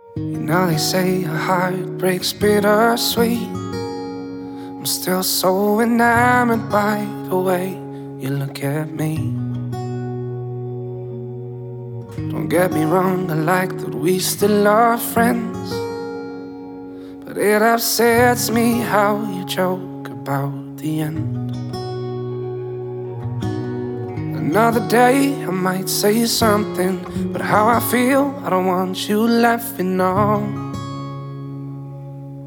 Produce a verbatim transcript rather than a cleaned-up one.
You know they say a heart breaks bittersweet. I'm still so enamored by the way you look at me. Don't get me wrong, I like that we still are friends, but it upsets me how you joke about the end. Another day I might say something, but how I feel, I don't want you laughing on.